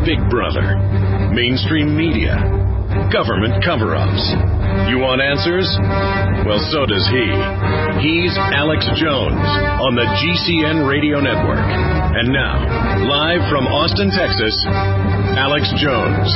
Big Brother, mainstream media, government cover-ups. You want answers? Well, so does he. He's Alex Jones on the GCN Radio Network. And now, live from Austin, Texas, Alex Jones.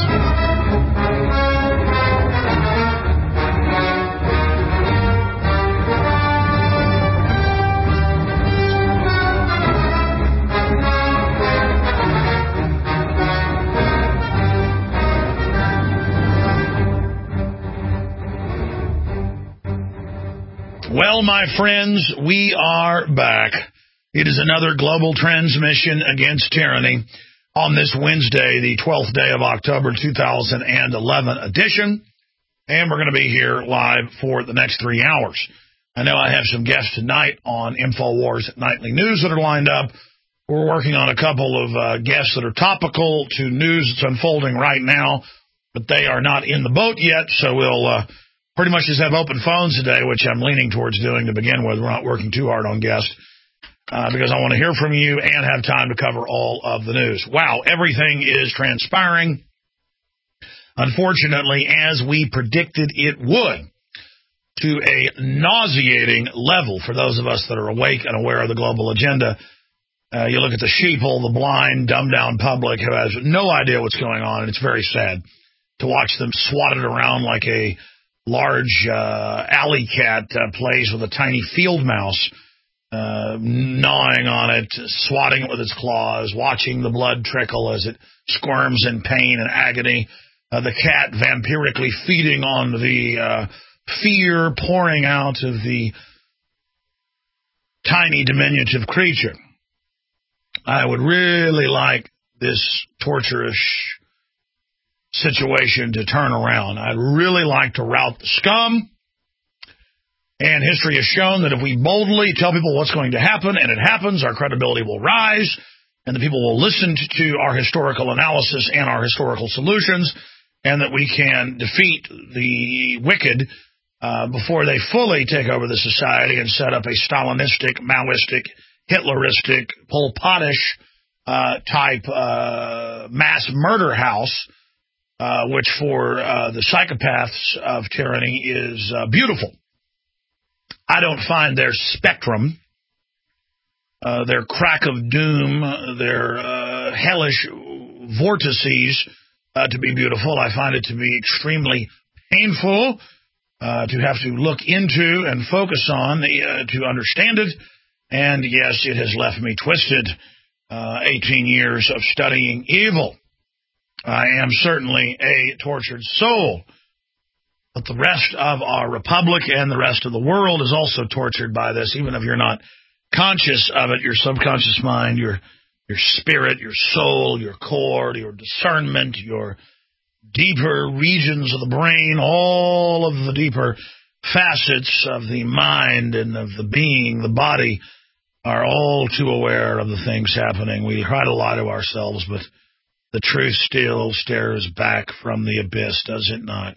Well, my friends, we are back. It is another global transmission against tyranny on this Wednesday, the 12th day of October, 2011 edition. And we're going to be here live for the next 3 hours. I know I have some guests tonight on InfoWars Nightly News that are lined up. We're working on a couple of guests that are topical to news that's unfolding right now, but they are not in the boat yet, so we'll pretty much just have open phones today, which I'm leaning towards doing to begin with. We're not working too hard on guests because I want to hear from you and have time to cover all of the news. Wow, everything is transpiring, unfortunately, as we predicted it would, to a nauseating level for those of us that are awake and aware of the global agenda. You look at the sheeple, the blind, dumbed-down public who has no idea what's going on, and it's very sad to watch them swatted around like a large alley cat plays with a tiny field mouse, gnawing on it, swatting it with its claws, watching the blood trickle as it squirms in pain and agony. The cat vampirically feeding on the fear pouring out of the tiny diminutive creature. I would really like this torturous situation to turn around. I'd really like to rout the scum. And history has shown that if we boldly tell people what's going to happen, and it happens, our credibility will rise, and the people will listen to our historical analysis and our historical solutions, and that we can defeat the wicked before they fully take over the society and set up a Stalinistic, Maoistic, Hitleristic, Pol Pot-ish type mass murder house, which for the psychopaths of tyranny is beautiful. I don't find their spectrum, their crack of doom, their hellish vortices to be beautiful. I find it to be extremely painful to have to look into and focus on to understand it. And yes, it has left me twisted. 18 years of studying evil. I am certainly a tortured soul, but the rest of our republic and the rest of the world is also tortured by this, even if you're not conscious of it. Your subconscious mind, your spirit, your soul, your core, your discernment, your deeper regions of the brain, all of the deeper facets of the mind and of the being, the body, are all too aware of the things happening. We try to lie to ourselves, but the truth still stares back from the abyss, does it not?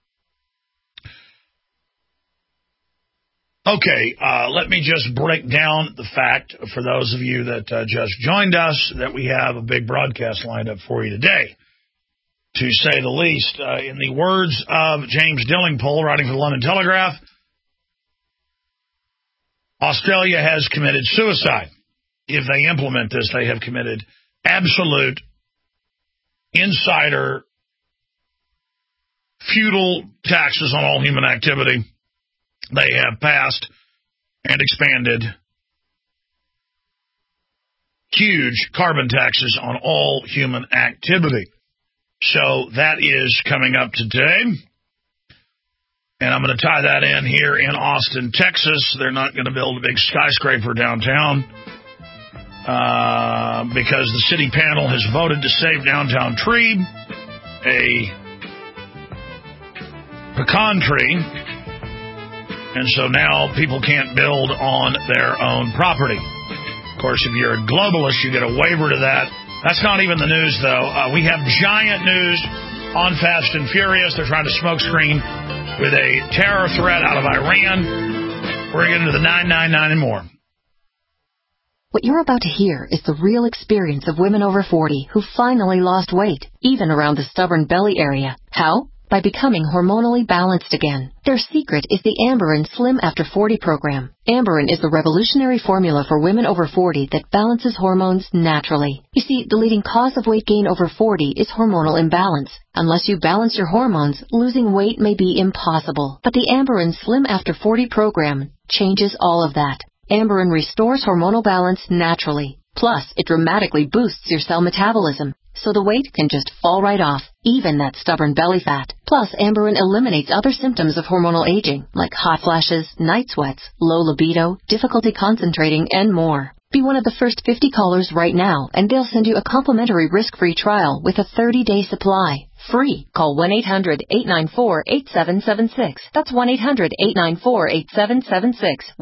Okay, let me just break down the fact, for those of you that just joined us, that we have a big broadcast lined up for you today, to say the least. In the words of James Dillingpole, writing for the London Telegraph, Australia has committed suicide. If they implement this, they have committed absolute insider, feudal taxes on all human activity. They have passed and expanded huge carbon taxes on all human activity. So that is coming up today. And I'm going to tie that in here in Austin, Texas. They're not going to build a big skyscraper downtown because the city panel has voted to save downtown tree, a pecan tree, and so now people can't build on their own property. Of course, if you're a globalist, you get a waiver to that. That's not even the news, though. We have giant news on Fast and Furious. They're trying to smokescreen with a terror threat out of Iran. We're going to get into the 999 and more. What you're about to hear is the real experience of women over 40 who finally lost weight, even around the stubborn belly area. How? By becoming hormonally balanced again. Their secret is the Amberen Slim After 40 program. Amberen is the revolutionary formula for women over 40 that balances hormones naturally. You see, the leading cause of weight gain over 40 is hormonal imbalance. Unless you balance your hormones, losing weight may be impossible. But the Amberen Slim After 40 program changes all of that. Amberen restores hormonal balance naturally. Plus, it dramatically boosts your cell metabolism, so the weight can just fall right off, even that stubborn belly fat. Plus, Amberen eliminates other symptoms of hormonal aging, like hot flashes, night sweats, low libido, difficulty concentrating, and more. Be one of the first 50 callers right now, and they'll send you a complimentary risk-free trial with a 30-day supply. Free. Call 1-800-894-8776. That's 1-800-894-8776.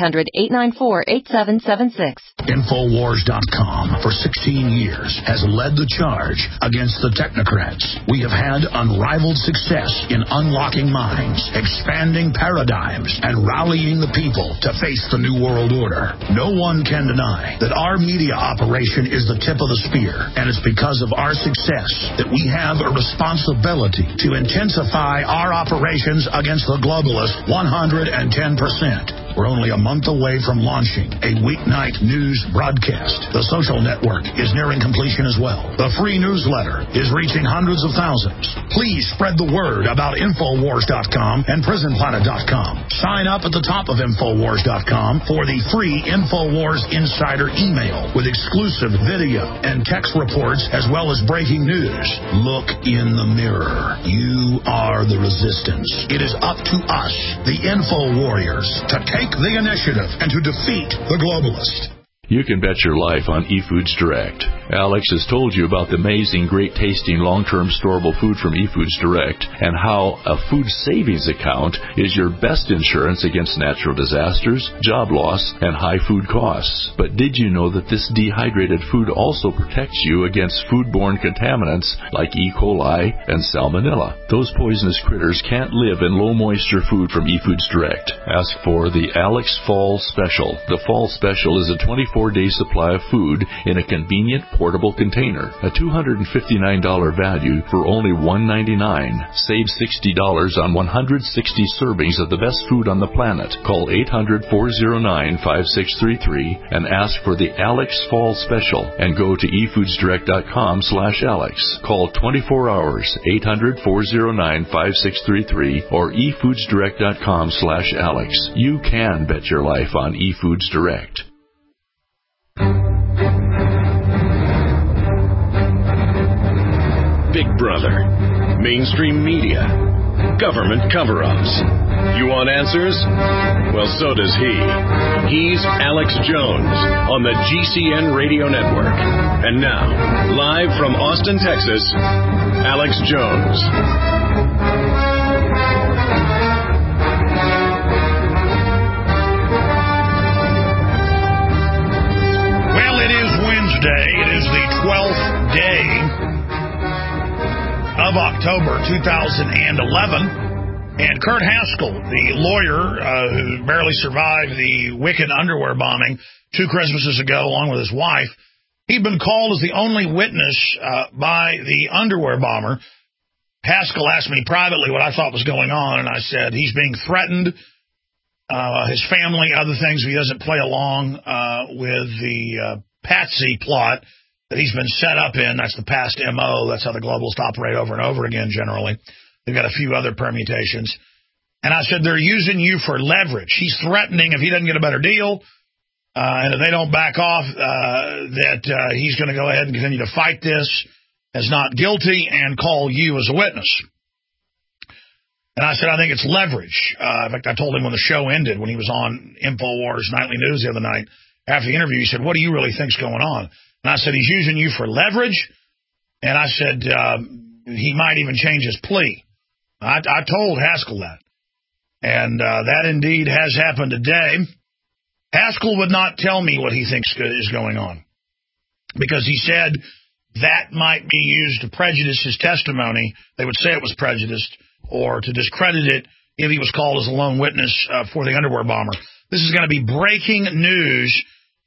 1-800-894-8776. Infowars.com for 16 years has led the charge against the technocrats. We have had unrivaled success in unlocking minds, expanding paradigms, and rallying the people to face the New World Order. No one can deny that our media operation is the tip of the spear, and it's because of our success that we have a responsibility to intensify our operations against the globalists 110%. We're only a month away from launching a weeknight news broadcast. The social network is nearing completion as well. The free newsletter is reaching hundreds of thousands. Please spread the word about Infowars.com and PrisonPlanet.com. Sign up at the top of Infowars.com for the free Infowars Insider email with exclusive video and text reports as well as breaking news. Look in the mirror. You are the resistance. It is up to us, the Info Warriors, to take the initiative and to defeat the globalist. You can bet your life on eFoods Direct. Alex has told you about the amazing, great-tasting, long-term storable food from eFoods Direct and how a food savings account is your best insurance against natural disasters, job loss, and high food costs. But did you know that this dehydrated food also protects you against foodborne contaminants like E. coli and Salmonella? Those poisonous critters can't live in low-moisture food from eFoods Direct. Ask for the Alex Fall Special. The Fall Special is a 24-day supply of food in a convenient portable container. A $259 value for only $199. Save $60 on 160 servings of the best food on the planet. Call 800-409-5633 and ask for the Alex Fall Special and go to efoodsdirect.com/Alex. Call 24 hours, 800-409-5633 or efoodsdirect.com/Alex. You can bet your life on eFoods Direct. Big Brother, mainstream media, government cover-ups. You want answers? Well, so does he. He's Alex Jones on the GCN Radio Network. And now, live from Austin, Texas, Alex Jones. Well, it is Wednesday. It is the 12th day of October 2011, and Kurt Haskell, the lawyer who barely survived the Wicked underwear bombing 2 Christmases ago, along with his wife, he'd been called as the only witness by the underwear bomber. Haskell asked me privately what I thought was going on, and I said he's being threatened, his family, other things, if he doesn't play along with the Patsy plot that he's been set up in. That's the past MO. That's how the globalists operate over and over again, generally. They've got a few other permutations. And I said, they're using you for leverage. He's threatening if he doesn't get a better deal, and if they don't back off, that he's going to go ahead and continue to fight this as not guilty and call you as a witness. And I said, I think it's leverage. In fact, I told him when the show ended, when he was on InfoWars Nightly News the other night, after the interview, he said, what do you really think's going on? And I said, he's using you for leverage. And I said, he might even change his plea. I told Haskell that. And that indeed has happened today. Haskell would not tell me what he thinks is going on, because he said that might be used to prejudice his testimony. They would say it was prejudiced, or to discredit it if he was called as a lone witness for the underwear bomber. This is going to be breaking news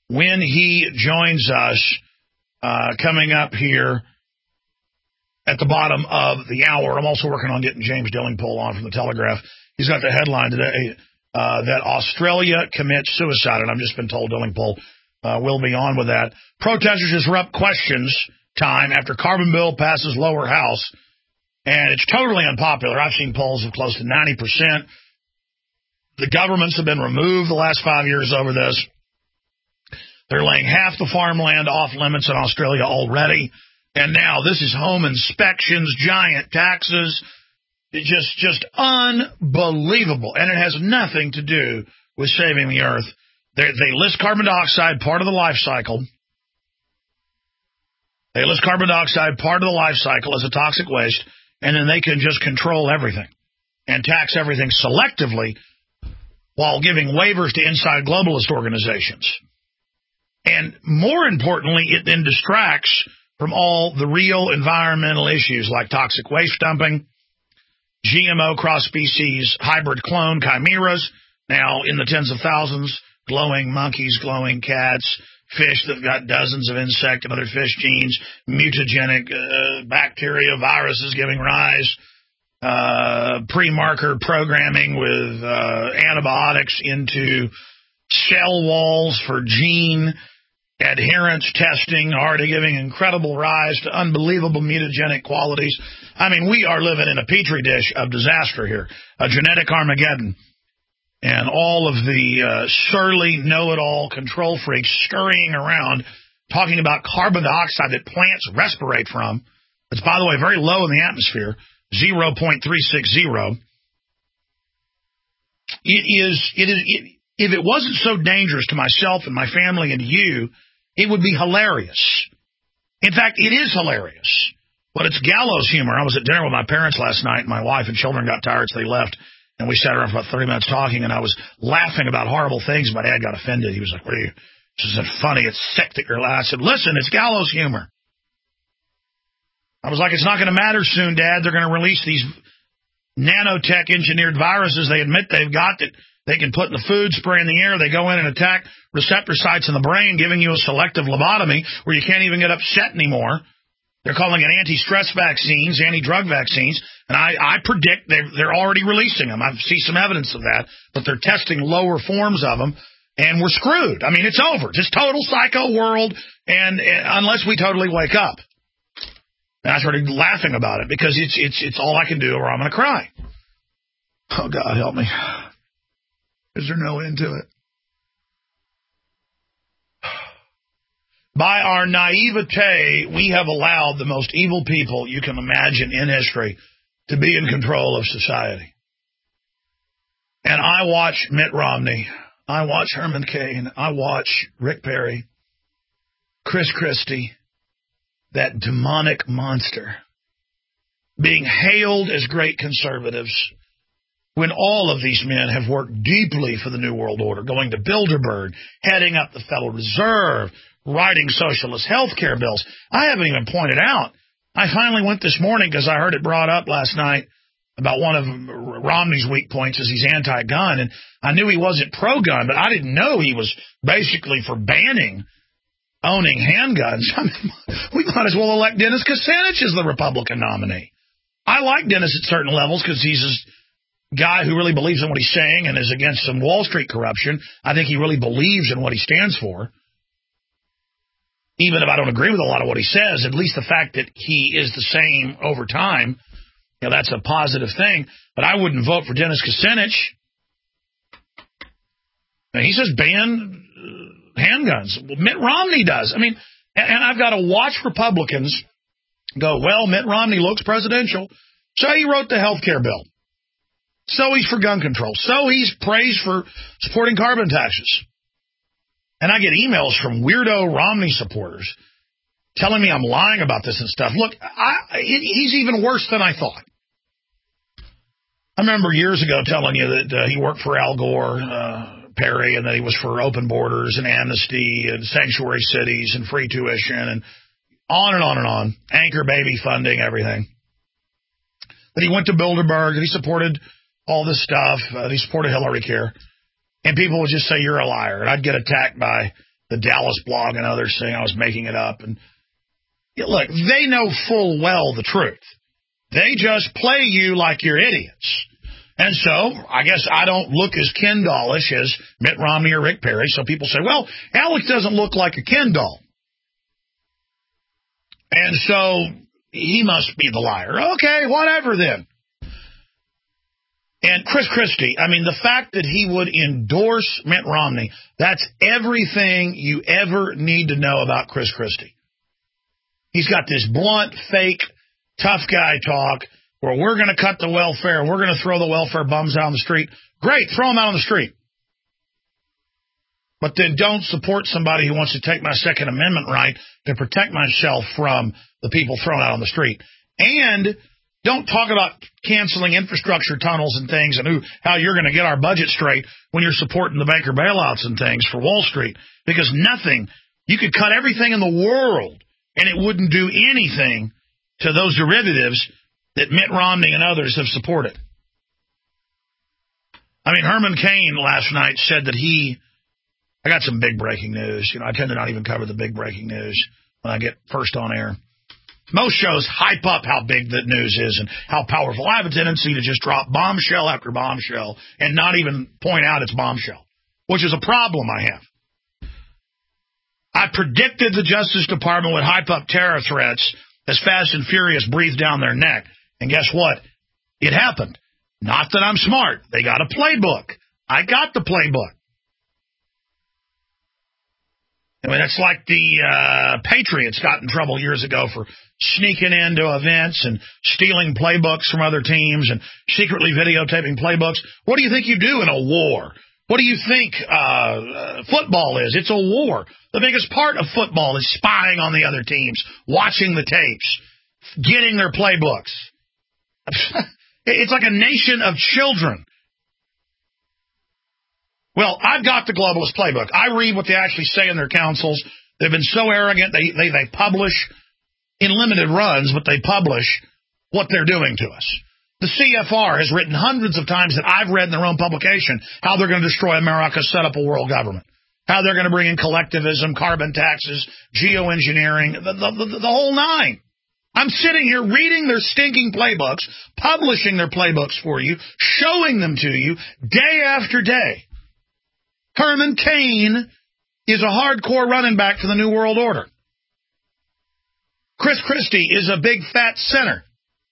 when he joins us coming up here at the bottom of the hour. I'm also working on getting James Dillingpole on from the Telegraph. He's got the headline today that Australia commits suicide, and I've just been told Dillingpole will be on with that. Protesters disrupt questions time after carbon bill passes lower house, and it's totally unpopular. I've seen polls of close to 90%. The governments have been removed the last 5 years over this. They're laying half the farmland off limits in Australia already. And now this is home inspections, giant taxes, just unbelievable. And it has nothing to do with saving the earth. They list carbon dioxide part of the life cycle. They list carbon dioxide part of the life cycle as a toxic waste, and then they can just control everything and tax everything selectively while giving waivers to inside globalist organizations. And more importantly, it then distracts from all the real environmental issues like toxic waste dumping, GMO cross-species, hybrid clone chimeras, now in the tens of thousands, glowing monkeys, glowing cats, fish that have got dozens of insect and other fish genes, mutagenic bacteria, viruses giving rise, pre-marker programming with antibiotics into cell walls for gene adherence testing, already giving incredible rise to unbelievable mutagenic qualities. I mean, we are living in a petri dish of disaster here, a genetic Armageddon. And all of the surly know-it-all control freaks scurrying around talking about carbon dioxide that plants respirate from. It's, by the way, very low in the atmosphere, 0.360. If it wasn't so dangerous to myself and my family and to you, it would be hilarious. In fact, it is hilarious. But it's gallows humor. I was at dinner with my parents last night, and my wife and children got tired, so they left. And we sat around for about 30 minutes talking, and I was laughing about horrible things. My dad got offended. He was like, "What are you? This isn't funny. It's sick that you're laughing." I said, "Listen, it's gallows humor." I was like, "It's not going to matter soon, Dad. They're going to release these nanotech-engineered viruses they admit they've got that they can put in the food, spray in the air. They go in and attack receptor sites in the brain, giving you a selective lobotomy where you can't even get upset anymore. They're calling it anti-stress vaccines, anti-drug vaccines, and I predict they're already releasing them. I see some evidence of that, but they're testing lower forms of them, and we're screwed. I mean, it's over. Just total psycho world, and unless we totally wake up." And I started laughing about it because it's all I can do or I'm going to cry. Oh, God, help me. Is there no end to it? By our naivete, we have allowed the most evil people you can imagine in history to be in control of society. And I watch Mitt Romney. I watch Herman Cain. I watch Rick Perry, Chris Christie, that demonic monster, being hailed as great conservatives when all of these men have worked deeply for the New World Order, going to Bilderberg, heading up the Federal Reserve, writing socialist health care bills. I haven't even pointed out. I finally went this morning because I heard it brought up last night about one of Romney's weak points is he's anti-gun, and I knew he wasn't pro-gun, but I didn't know he was basically for banning owning handguns. I mean, we might as well elect Dennis Kucinich as the Republican nominee. I like Dennis at certain levels because he's a guy who really believes in what he's saying and is against some Wall Street corruption. I think he really believes in what he stands for. Even if I don't agree with a lot of what he says, at least the fact that he is the same over time, that's a positive thing. But I wouldn't vote for Dennis Kucinich. And he says ban handguns. Well, Mitt Romney does. I mean, and I've got to watch Republicans go, well, Mitt Romney looks presidential. So he wrote the health care bill. So he's for gun control. So he's praised for supporting carbon taxes. And I get emails from weirdo Romney supporters telling me I'm lying about this and stuff. Look, he's even worse than I thought. I remember years ago telling you that he worked for Al Gore, Perry, and that he was for open borders and amnesty and sanctuary cities and free tuition and on and on and on. Anchor baby funding, everything. That he went to Bilderberg, that he supported all this stuff, that he supported Hillary Care. And people would just say, you're a liar. And I'd get attacked by the Dallas blog and others saying I was making it up. And look, they know full well the truth. They just play you like you're idiots. And so I guess I don't look as Ken Dollish as Mitt Romney or Rick Perry. So people say, well, Alex doesn't look like a Ken doll. And so he must be the liar. Okay, whatever then. And Chris Christie, I mean, the fact that he would endorse Mitt Romney, that's everything you ever need to know about Chris Christie. He's got this blunt, fake, tough guy talk where we're going to cut the welfare and we're going to throw the welfare bums out on the street. Great, throw them out on the street. But then don't support somebody who wants to take my Second Amendment right to protect myself from the people thrown out on the street. And don't talk about canceling infrastructure tunnels and things and how you're going to get our budget straight when you're supporting the banker bailouts and things for Wall Street. Because nothing, you could cut everything in the world and it wouldn't do anything to those derivatives that Mitt Romney and others have supported. I mean, Herman Cain last night said that I got some big breaking news. I tend to not even cover the big breaking news when I get first on air. Most shows hype up how big the news is and how powerful. I have a tendency to just drop bombshell after bombshell and not even point out it's bombshell, which is a problem I have. I predicted the Justice Department would hype up terror threats as Fast and Furious breathed down their neck. And guess what? It happened. Not that I'm smart. They got a playbook. I got the playbook. I mean, it's like the Patriots got in trouble years ago for sneaking into events and stealing playbooks from other teams and secretly videotaping playbooks. What do you think you do in a war? What do you think football is? It's a war. The biggest part of football is spying on the other teams, watching the tapes, getting their playbooks. It's like a nation of children. Well, I've got the globalist playbook. I read what they actually say in their councils. They've been so arrogant. They publish in limited runs, but they publish what they're doing to us. The CFR has written hundreds of times that I've read in their own publication how they're going to destroy America, set up a world government, how they're going to bring in collectivism, carbon taxes, geoengineering, the whole nine. I'm sitting here reading their stinking playbooks, publishing their playbooks for you, showing them to you day after day. Herman Cain is a hardcore running back for the New World Order. Chris Christie is a big fat sinner.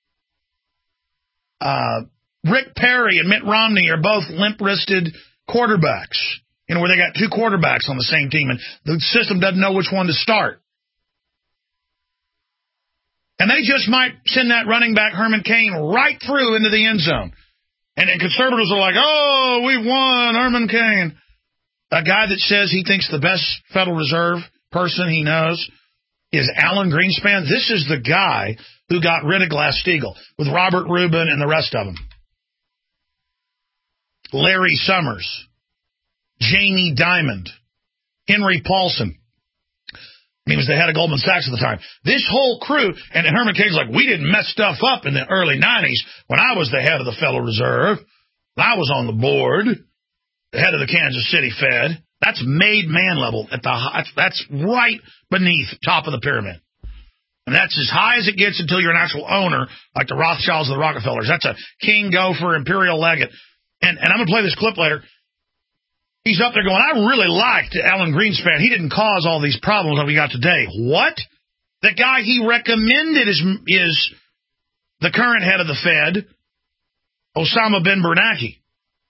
Rick Perry and Mitt Romney are both limp-wristed quarterbacks, where they got two quarterbacks on the same team, and the system doesn't know which one to start. And they just might send that running back, Herman Cain, right through into the end zone. And conservatives are like, oh, we won, Herman Cain. A guy that says he thinks the best Federal Reserve person he knows is Alan Greenspan. This is the guy who got rid of Glass-Steagall with Robert Rubin and the rest of them. Larry Summers, Jamie Dimon, Henry Paulson. He was the head of Goldman Sachs at the time. This whole crew, and Herman Cain's like, we didn't mess stuff up in the early 90s when I was the head of the Federal Reserve. I was on the board. The head of the Kansas City Fed. That's made man level. That's right beneath top of the pyramid. And that's as high as it gets until you're an actual owner, like the Rothschilds or the Rockefellers. That's a king gopher, imperial legate. And I'm going to play this clip later. He's up there going, I really liked Alan Greenspan. He didn't cause all these problems that we got today. What? The guy he recommended is the current head of the Fed, Osama bin Bernanke.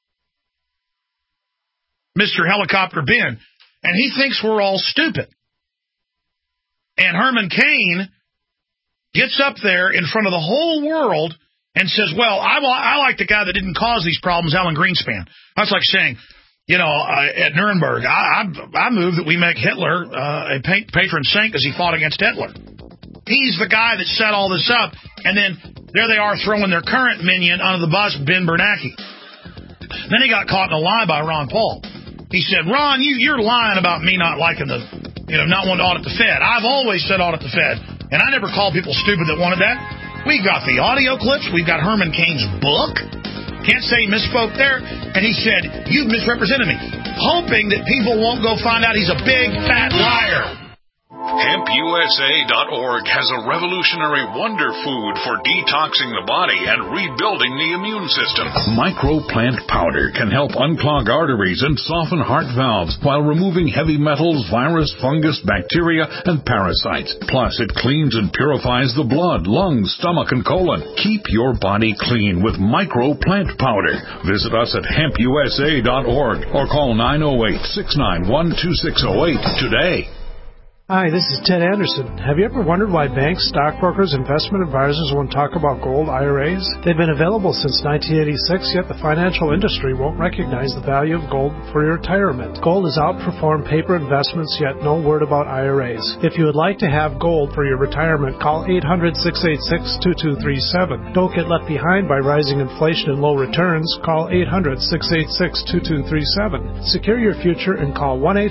Mr. Helicopter Ben, and he thinks we're all stupid. And Herman Cain gets up there in front of the whole world and says, well, I like the guy that didn't cause these problems, Alan Greenspan. That's like saying, at Nuremberg, I move that we make Hitler a patron saint because he fought against Hitler. He's the guy that set all this up, and then there they are throwing their current minion under the bus, Ben Bernanke. Then he got caught in a lie by Ron Paul. He said, Ron, you're lying about me not liking not wanting to audit the Fed. I've always said audit the Fed, and I never called people stupid that wanted that. We got the audio clips. We've got Herman Cain's book. Can't say he misspoke there. And he said, you've misrepresented me. hoping that people won't go find out he's a big, fat liar. HempUSA.org has a revolutionary wonder food for detoxing the body and rebuilding the immune system. Microplant powder can help unclog arteries and soften heart valves while removing heavy metals, virus, fungus, bacteria, and parasites. Plus, it cleans and purifies the blood, lungs, stomach, and colon. Keep your body clean with Microplant powder. Visit us at HempUSA.org or call 908-691-2608 today. Hi, this is Ted Anderson. Have you ever wondered why banks, stockbrokers, investment advisors won't talk about gold IRAs? They've been available since 1986, yet the financial industry won't recognize the value of gold for your retirement. Gold has outperformed paper investments, yet no word about IRAs. If you would like to have gold for your retirement, call 800-686-2237. Don't get left behind by rising inflation and low returns. Call 800-686-2237. Secure your future and call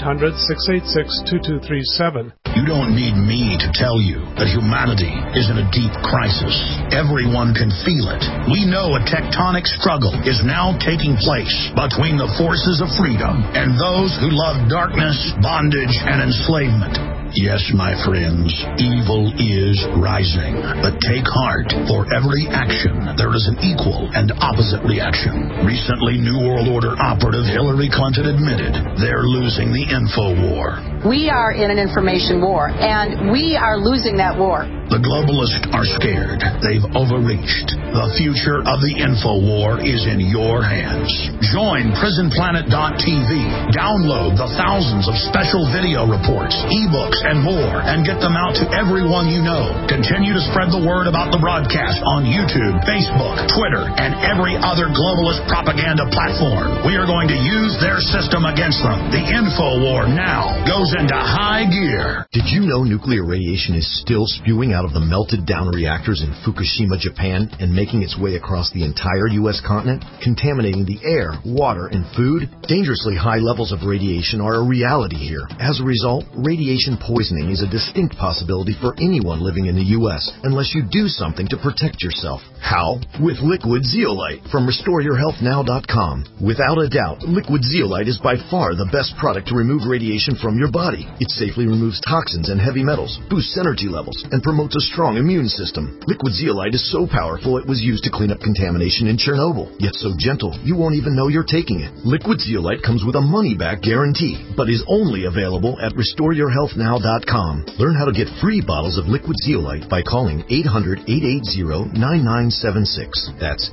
1-800-686-2237. You don't need me to tell you that humanity is in a deep crisis. Everyone can feel it. We know a tectonic struggle is now taking place between the forces of freedom and those who love darkness, bondage, and enslavement. Yes, my friends, evil is rising. But take heart. For every action, there is an equal and opposite reaction. Recently, New World Order operative Hillary Clinton admitted they're losing the info war. We are in an information war, and we are losing that war. The globalists are scared. They've overreached. The future of the info war is in your hands. Join PrisonPlanet.tv. Download the thousands of special video reports, ebooks, and more, and get them out to everyone you know. Continue to spread the word about the broadcast on YouTube, Facebook, Twitter, and every other globalist propaganda platform. We are going to use their system against them. The info war now goes into high gear. Did you know nuclear radiation is still spewing out of the melted down reactors in Fukushima, Japan, and making its way across the entire U.S. continent, contaminating the air, water, and food? Dangerously high levels of radiation are a reality here. As a result, radiation poisoning is a distinct possibility for anyone living in the U.S. unless you do something to protect yourself. How? With Liquid Zeolite from RestoreYourHealthNow.com. Without a doubt, Liquid Zeolite is by far the best product to remove radiation from your body. It safely removes toxins and heavy metals, boosts energy levels, and promotes a strong immune system. Liquid Zeolite is so powerful it was used to clean up contamination in Chernobyl, yet so gentle you won't even know you're taking it. Liquid Zeolite comes with a money-back guarantee, but is only available at RestoreYourHealthNow.com. Learn how to get free bottles of Liquid Zeolite by calling 800-880-9976. That's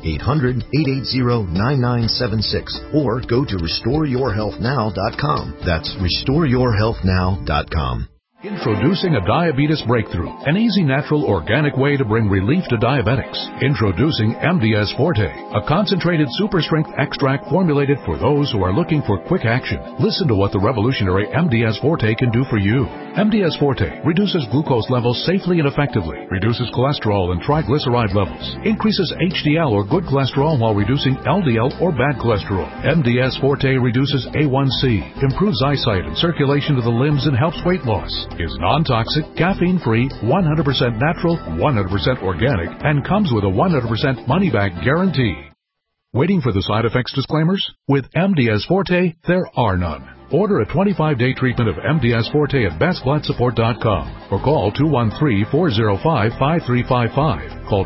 800-880-9976. Or go to RestoreYourHealthNow.com. That's RestoreYourHealthNow.com. Introducing a diabetes breakthrough, an easy, natural, organic way to bring relief to diabetics. Introducing MDS Forte, a concentrated super-strength extract formulated for those who are looking for quick action. Listen to what the revolutionary MDS Forte can do for you. MDS Forte reduces glucose levels safely and effectively, reduces cholesterol and triglyceride levels, increases HDL or good cholesterol while reducing LDL or bad cholesterol. MDS Forte reduces A1C, improves eyesight and circulation to the limbs, and helps weight loss. Is non-toxic, caffeine-free, 100% natural, 100% organic, and comes with a 100% money-back guarantee. Waiting for the side effects disclaimers? With MDS Forte, there are none. Order a 25-day treatment of MDS Forte at bestbloodsupport.com or call 213-405-5355. Call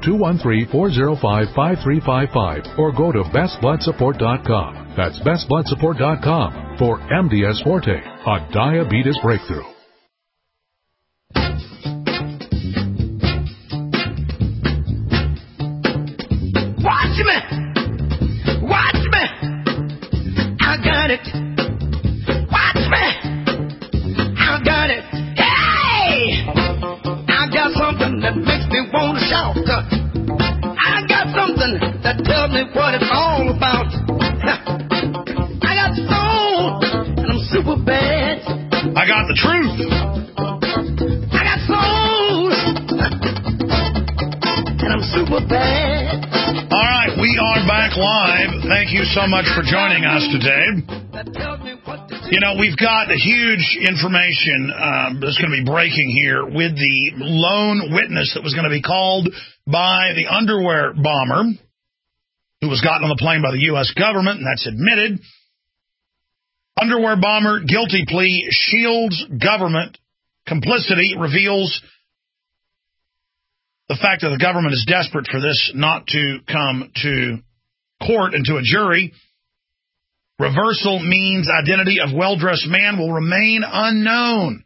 213-405-5355 or go to bestbloodsupport.com. That's bestbloodsupport.com for MDS Forte, a diabetes breakthrough. Watch me! Watch me! I got it! Watch me! I got it! Hey! I got something that makes me want to shout. I got something that tells me what it's all about. I got soul, and I'm super bad. I got the truth. I got soul, and I'm super bad. All right, we are back live. Thank you so much for joining us today. You know, we've got huge information that's going to be breaking here with the lone witness that was going to be called by the underwear bomber who was gotten on the plane by the U.S. government, and that's admitted. Underwear bomber, guilty plea, shields government complicity, reveals the fact that the government is desperate for this not to come to court and to a jury. Reversal means identity of well-dressed man will remain unknown.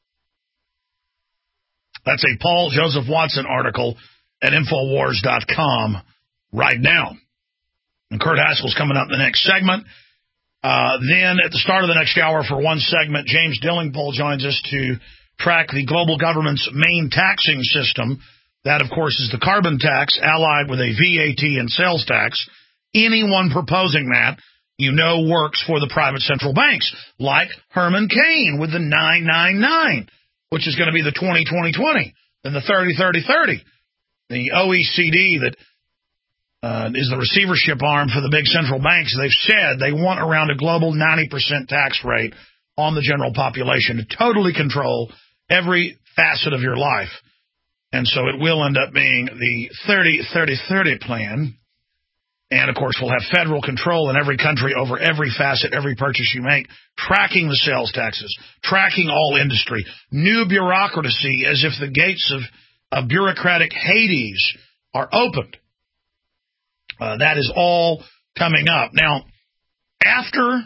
That's a Paul Joseph Watson article at Infowars.com right now. And Kurt Haskell's coming up in the next segment. Then at the start of the next hour for one segment, James Dillingpole joins us to track the global government's main taxing system. That, of course, is the carbon tax allied with a VAT and sales tax. Anyone proposing that, you know, works for the private central banks, like Herman Cain with the 999, which is going to be the 20-20-20, then the 30-30-30. The OECD that is the receivership arm for the big central banks, they've said they want around a global 90% tax rate on the general population to totally control every facet of your life. And so it will end up being the 30-30-30 plan. And, of course, we'll have federal control in every country over every facet, every purchase you make, tracking the sales taxes, tracking all industry, new bureaucracy as if the gates of bureaucratic Hades are opened. That is all coming up. Now, after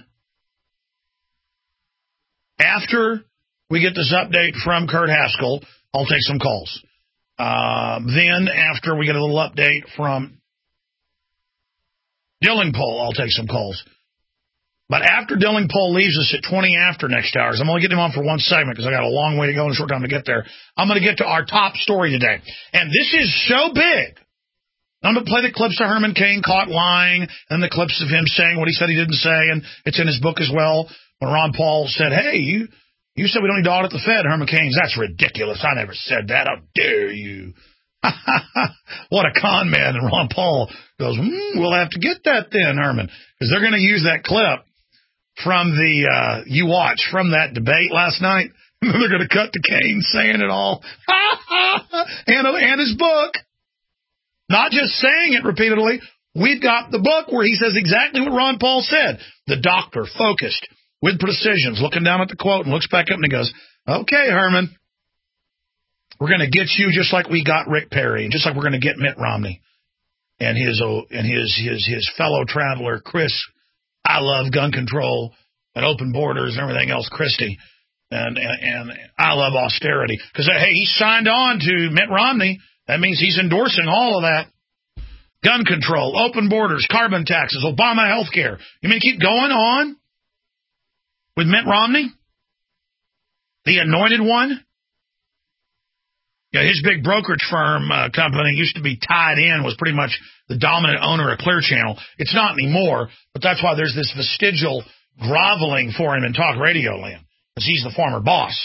we get this update from Kurt Haskell, I'll take some calls. Then, after we get a little update from Dillingpole, I'll take some calls. But after Dillingpole leaves us at 20 after next hours, I'm only getting him on for one segment because I got a long way to go and a short time to get there. I'm going to get to our top story today. And this is so big. I'm going to play the clips of Herman Cain caught lying and the clips of him saying what he said he didn't say, and it's in his book as well. When Ron Paul said, hey, you said we don't need to audit the Fed, Herman Cain's, that's ridiculous. I never said that. How dare you? What a con man. And Ron Paul goes, we'll have to get that then, Herman, because they're going to use that clip from the, you watch, from that debate last night. And they're going to cut to Cain saying it all. and his book. Not just saying it repeatedly. We've got the book where he says exactly what Ron Paul said. The doctor, focused, with precisions, looking down at the quote and looks back up and he goes, okay, Herman, we're going to get you just like we got Rick Perry, and just like we're going to get Mitt Romney and his fellow traveler, Chris, I love gun control and open borders and everything else, Christie, and I love austerity. Because, hey, he signed on to Mitt Romney. That means he's endorsing all of that. Gun control, open borders, carbon taxes, Obama health care. You mean keep going on with Mitt Romney? The anointed one? Yeah, his big brokerage firm company used to be tied in, was pretty much the dominant owner of Clear Channel. It's not anymore, but that's why there's this vestigial groveling for him in talk radio land, because he's the former boss.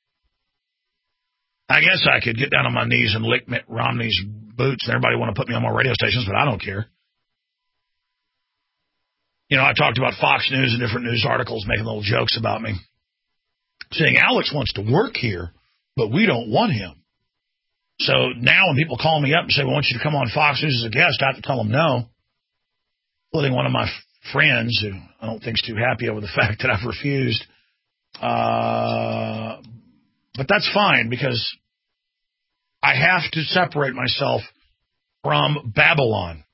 I guess I could get down on my knees and lick Mitt Romney's boots, and everybody want to put me on more radio stations, but I don't care. You know, I talked about Fox News and different news articles making little jokes about me, saying Alex wants to work here, but we don't want him. So now when people call me up and say, we want you to come on Fox News as a guest, I have to tell them no. Including one of my friends who I don't think is too happy over the fact that I've refused. But that's fine, because I have to separate myself from Babylon.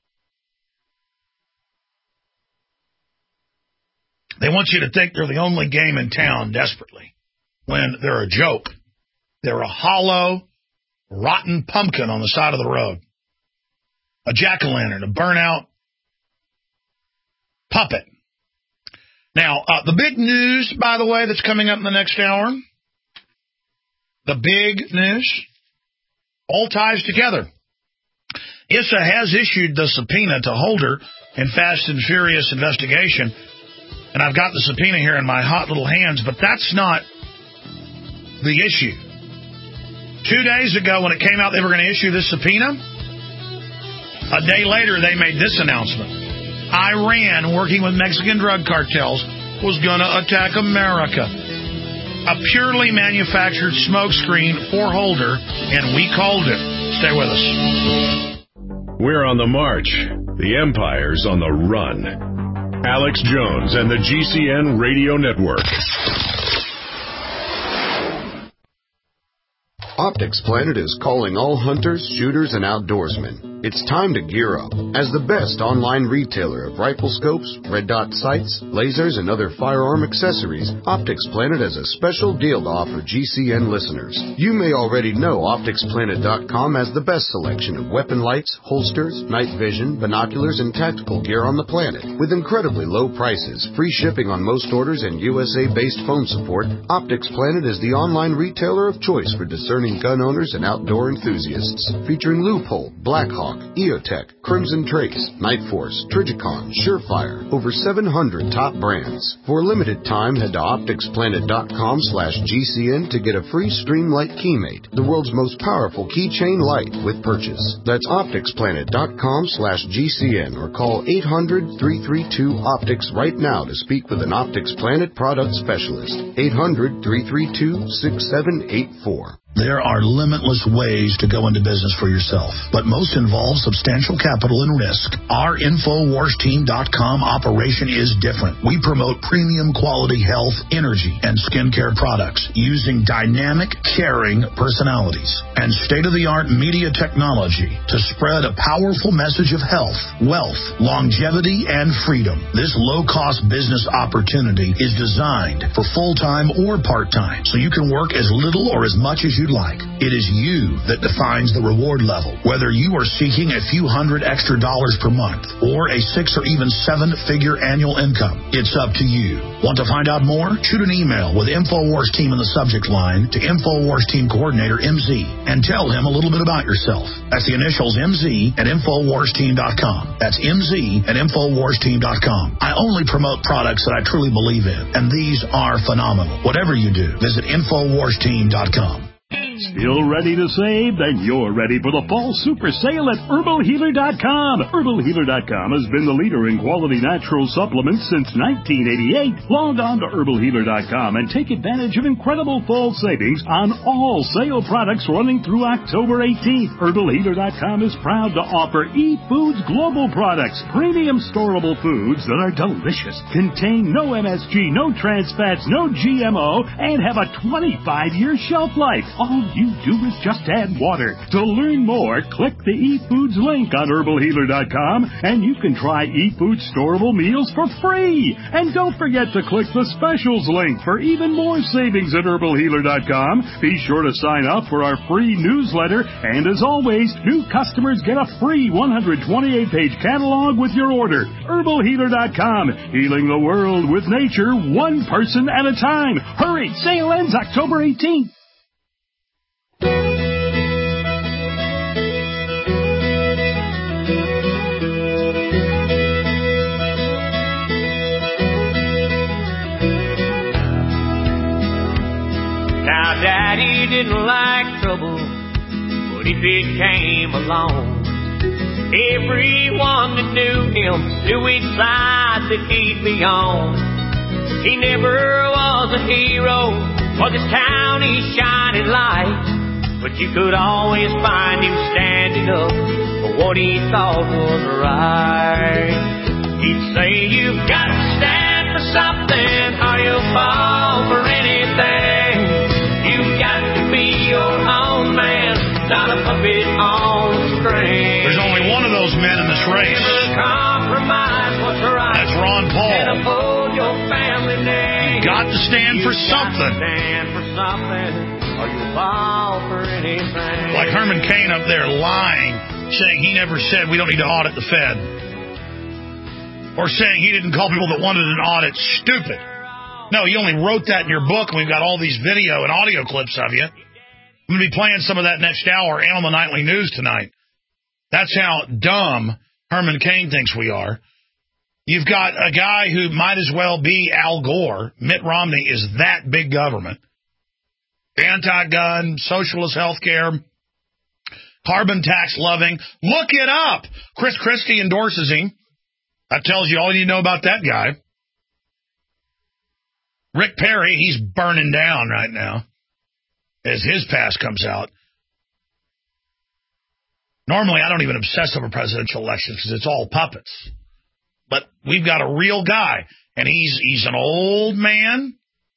They want you to think they're the only game in town desperately, when they're a joke. They're a hollow, rotten pumpkin on the side of the road. A jack-o'-lantern, a burnout puppet. Now, the big news, by the way, that's coming up in the next hour, the big news, all ties together. ISSA has issued the subpoena to Holder in Fast and Furious investigation, and I've got the subpoena here in my hot little hands, but that's not the issue. 2 days ago when it came out they were going to issue this subpoena, a day later they made this announcement. Iran, working with Mexican drug cartels, was going to attack America. A purely manufactured smokescreen for Holder, and we called it. Stay with us. We're on the march. The Empire's on the run. Alex Jones and the GCN Radio Network. Optics Planet is calling all hunters, shooters, and outdoorsmen. It's time to gear up. As the best online retailer of rifle scopes, red dot sights, lasers, and other firearm accessories, Optics Planet has a special deal to offer GCN listeners. You may already know OpticsPlanet.com has the best selection of weapon lights, holsters, night vision, binoculars, and tactical gear on the planet. With incredibly low prices, free shipping on most orders, and USA-based phone support, Optics Planet is the online retailer of choice for discerning gun owners and outdoor enthusiasts. Featuring Loophole, Blackhawk, EOTech, Crimson Trace, Night Force, Trijicon, Surefire, over 700 top brands. For a limited time, head to OpticsPlanet.com/GCN to get a free Streamlight Keymate, the world's most powerful keychain light with purchase. That's OpticsPlanet.com/GCN or call 800-332-OPTICS right now to speak with an Optics Planet product specialist. 800-332-6784. There are limitless ways to go into business for yourself, but most involve substantial capital and risk. Our InfoWarsTeam.com operation is different. We promote premium quality health, energy, and skincare products using dynamic, caring personalities and state-of-the-art media technology to spread a powerful message of health, wealth, longevity, and freedom. This low-cost business opportunity is designed for full-time or part-time, so you can work as little or as much as you'd like. It is you that defines the reward level. Whether you are seeking a few $100 extra per month or a 6 or even 7-figure annual income, it's up to you. Want to find out more? Shoot an email with InfoWars Team in the subject line to InfoWars Team Coordinator MZ and tell him a little bit about yourself. That's the initials MZ at InfoWarsTeam.com. That's MZ at InfoWarsTeam.com. I only promote products that I truly believe in, and these are phenomenal. Whatever you do, visit InfoWarsTeam.com. Still ready to save? Then you're ready for the fall super sale at HerbalHealer.com. HerbalHealer.com has been the leader in quality natural supplements since 1988. Log on to HerbalHealer.com and take advantage of incredible fall savings on all sale products running through October 18th. HerbalHealer.com is proud to offer eFoods Global products, premium storable foods that are delicious, contain no MSG, no trans fats, no GMO, and have a 25-year shelf life. All you do is just add water. To learn more, click the eFoods link on HerbalHealer.com, and you can try eFoods storable meals for free. And don't forget to click the specials link for even more savings at HerbalHealer.com. Be sure to sign up for our free newsletter, and as always, new customers get a free 128-page catalog with your order. HerbalHealer.com, healing the world with nature, one person at a time. Hurry, sale ends October 18th. Now, Daddy didn't like trouble, but if it came along, everyone that knew him knew which side that he'd be on. He never was a hero for this county's shining light, but you could always find him standing up for what he thought was right. He'd say, you've got to stand for something or you'll fall for anything. You've got to be your own man, not a puppet on a string. There's only one of those men in this race. Compromise what's right. That's Ron Paul. And uphold your family name. You've got to stand for something. Stand for something, or you'll fall for anything. Like Herman Cain up there lying, saying he never said we don't need to audit the Fed. Or saying he didn't call people that wanted an audit stupid. No, you only wrote that in your book, and we've got all these video and audio clips of you. I'm going to be playing some of that next hour and on the Nightly News tonight. That's how dumb Herman Cain thinks we are. You've got a guy who might as well be Al Gore. Mitt Romney is that big government. Anti-gun, socialist health care, carbon tax loving. Look it up. Chris Christie endorses him. That tells you all you need to know about that guy. Rick Perry, he's burning down right now as his past comes out. Normally, I don't even obsess over presidential elections because it's all puppets. But we've got a real guy, and he's an old man.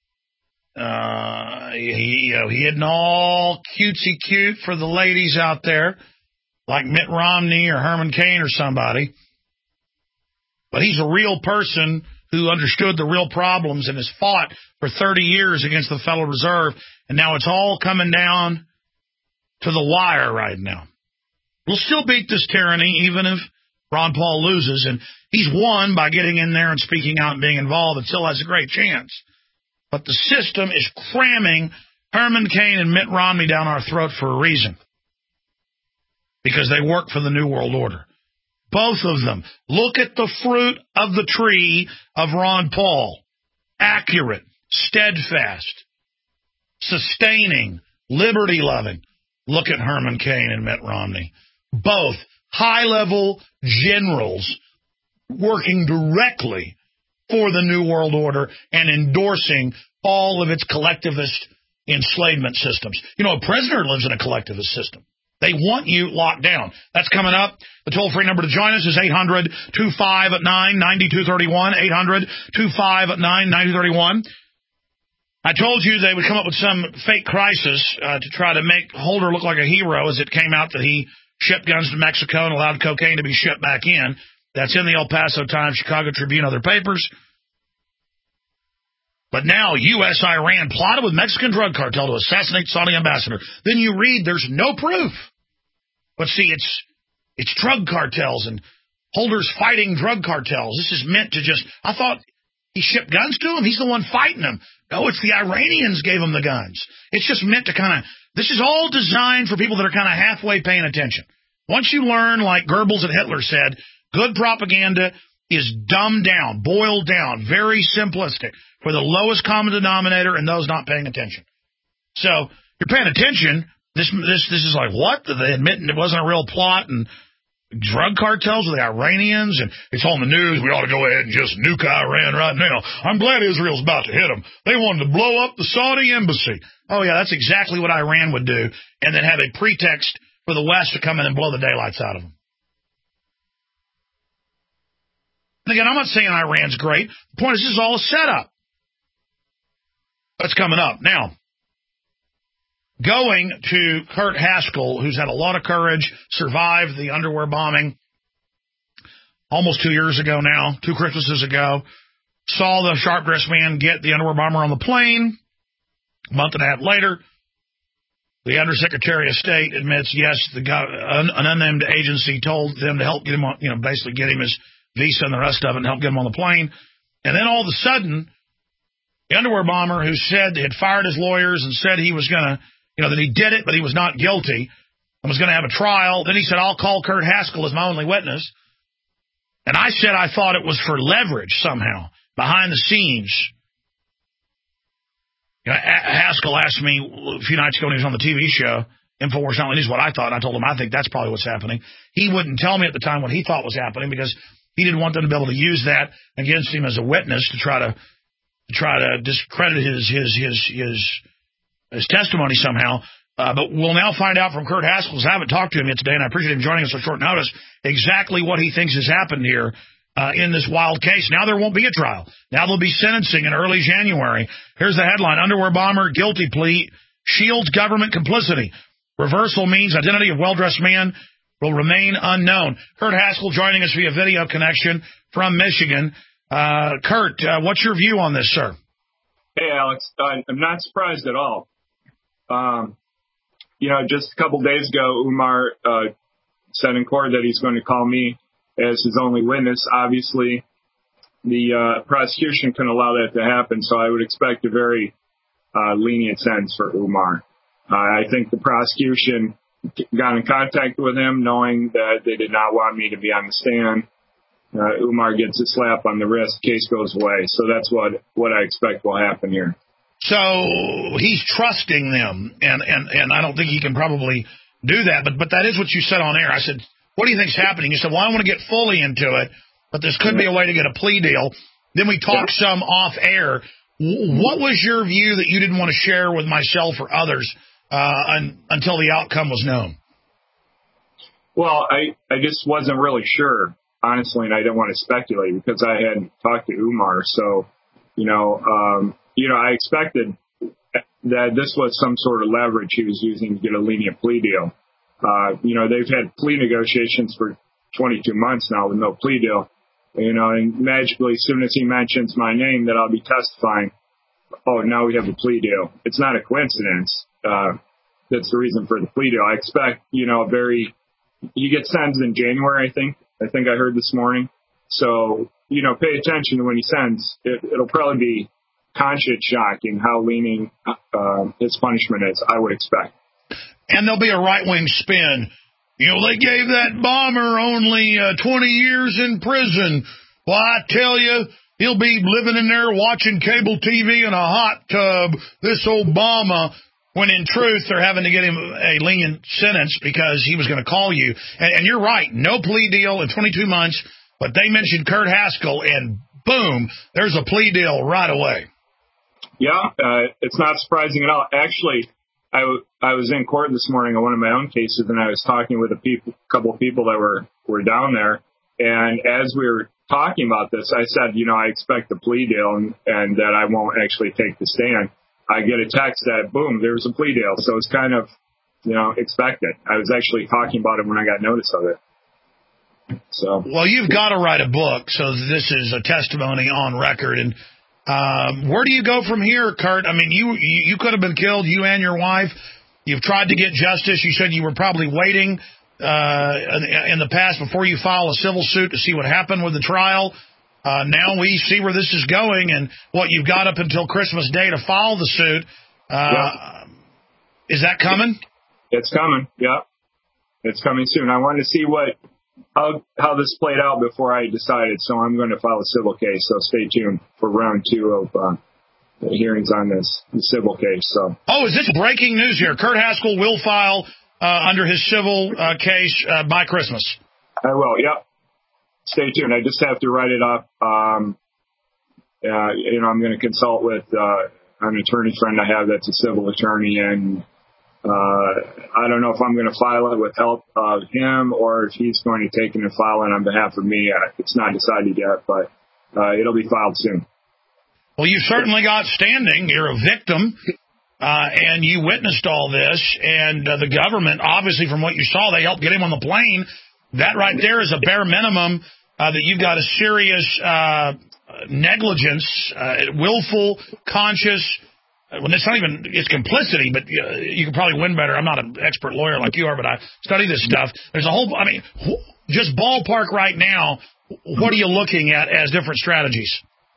He isn't all cutesy cute for the ladies out there, like Mitt Romney or Herman Cain or somebody. But he's a real person who understood the real problems and has fought for 30 years against the Federal Reserve, and now it's all coming down to the wire right now. We'll still beat this tyranny even if Ron Paul loses, and he's won by getting in there and speaking out and being involved and still has a great chance. But the system is cramming Herman Cain and Mitt Romney down our throat for a reason, because they work for the New World Order. Both of them. Look at the fruit of the tree of Ron Paul. Accurate, steadfast, sustaining, liberty-loving. Look at Herman Cain and Mitt Romney. Both high-level generals working directly for the New World Order and endorsing all of its collectivist enslavement systems. You know, a prisoner lives in a collectivist system. They want you locked down. That's coming up. The toll-free number to join us is 800-259-9231, 800-259-9231. I told you they would come up with some fake crisis to try to make Holder look like a hero as it came out that he shipped guns to Mexico and allowed cocaine to be shipped back in. That's in the El Paso Times, Chicago Tribune, other papers. But now U.S.-Iran plotted with Mexican drug cartel to assassinate Saudi ambassador. Then you read there's no proof. But see, it's drug cartels and Holder's fighting drug cartels. This is meant to just, I thought he shipped guns to him. He's the one fighting them. No, it's the Iranians gave him the guns. It's just meant to kind of, this is all designed for people that are kind of halfway paying attention. Once you learn, like Goebbels and Hitler said, good propaganda is dumbed down, boiled down, very simplistic for the lowest common denominator and those not paying attention. So you're paying attention. This is like, what? They admitting it wasn't a real plot and drug cartels with the Iranians, and it's on the news. We ought to go ahead and just nuke Iran right now. I'm glad Israel's about to hit them. They wanted to blow up the Saudi embassy. Oh, yeah, that's exactly what Iran would do, and then have a pretext for the West to come in and blow the daylights out of them. And again, I'm not saying Iran's great. The point is, this is all a setup. That's coming up. Now, going to Kurt Haskell, who's had a lot of courage, survived the underwear bombing almost 2 years ago now, 2 Christmases ago, saw the sharp-dressed man get the underwear bomber on the plane. A month and a half later, the Undersecretary of State admits, yes, an unnamed agency told them to help get him on, basically get him his visa and the rest of it and help get him on the plane. And then all of a sudden, the underwear bomber who said had fired his lawyers and said he was going to, that he did it, but he was not guilty and was going to have a trial. Then he said, I'll call Kurt Haskell as my only witness. And I said I thought it was for leverage somehow, behind the scenes. Haskell asked me a few nights ago when he was on the TV show, InfoWars Nightly News, what I thought. And I told him I think that's probably what's happening. He wouldn't tell me at the time what he thought was happening because he didn't want them to be able to use that against him as a witness to try to discredit his testimony somehow. But we'll now find out from Kurt Haskell, because I haven't talked to him yet today, and I appreciate him joining us on short notice, exactly what he thinks has happened here in this wild case. Now there won't be a trial. Now there'll be sentencing in early January. Here's the headline: Underwear bomber guilty plea shields government complicity. Reversal means identity of well-dressed man will remain unknown. Kurt Haskell joining us via video connection from Michigan. Kurt, what's your view on this, sir? Hey, Alex. I'm not surprised at all. Just a couple days ago, Umar said in court that he's going to call me as his only witness. Obviously, the prosecution couldn't allow that to happen, so I would expect a very lenient sentence for Umar. I think the prosecution got in contact with him knowing that they did not want me to be on the stand. Umar gets a slap on the wrist, case goes away. So that's what I expect will happen here. So he's trusting them, and I don't think he can probably do that. But that is what you said on air. I said, what do you think's happening? You said, well, I don't want to get fully into it, but this could be a way to get a plea deal. Then we talked some off air. What was your view that you didn't want to share with myself or others until the outcome was known? Well, I just wasn't really sure. honestly, and I didn't want to speculate because I hadn't talked to Umar. So, I expected that this was some sort of leverage he was using to get a lenient plea deal. They've had plea negotiations for 22 months now with no plea deal. And magically, as soon as he mentions my name that I'll be testifying, now we have a plea deal. It's not a coincidence. That's the reason for the plea deal. I expect, he gets sentenced in January, I think I heard this morning. So, pay attention to when he sentenced. It'll probably be conscience shocking how lenient his punishment is, I would expect. And there'll be a right-wing spin. They gave that bomber only 20 years in prison. Well, I tell you, he'll be living in there watching cable TV in a hot tub, this Obama, when in truth they're having to get him a lenient sentence because he was going to call you. And you're right, no plea deal in 22 months, but they mentioned Kurt Haskell, and boom, there's a plea deal right away. Yeah, it's not surprising at all. Actually, I was in court this morning on one of my own cases, and I was talking with a couple of people that were down there. And as we were talking about this, I said, I expect the plea deal and that I won't actually take the stand. I get a text that, boom, there's a plea deal. So it's kind of, expected. I was actually talking about it when I got notice of it. So. Well, you've got to write a book, so this is a testimony on record. And where do you go from here, Kurt? I mean, you could have been killed, you and your wife. You've tried to get justice. You said you were probably waiting in the past before you file a civil suit to see what happened with the trial. Now we see where this is going, and what you've got up until Christmas Day to file the suit. Is that coming? It's coming. Yeah, it's coming soon. I wanted to see how this played out before I decided, so I'm going to file a civil case. So stay tuned for round 2 of hearings on the civil case. So. Oh, is this breaking news here? Kurt Haskell will file under his civil case by Christmas. I will. Yep. Stay tuned. I just have to write it up. I'm going to consult with an attorney friend I have that's a civil attorney, and I don't know if I'm going to file it with help of him or if he's going to take it and file it on behalf of me. It's not decided yet, but it'll be filed soon. Well, you certainly got standing. You're a victim, and you witnessed all this, and the government, obviously, from what you saw, they helped get him on the plane. That right there is a bare minimum that you've got a serious negligence, willful, conscious. Well, it's not even, it's complicity, but you can probably win better. I'm not an expert lawyer like you are, but I study this stuff. There's a whole, just ballpark right now, what are you looking at as different strategies?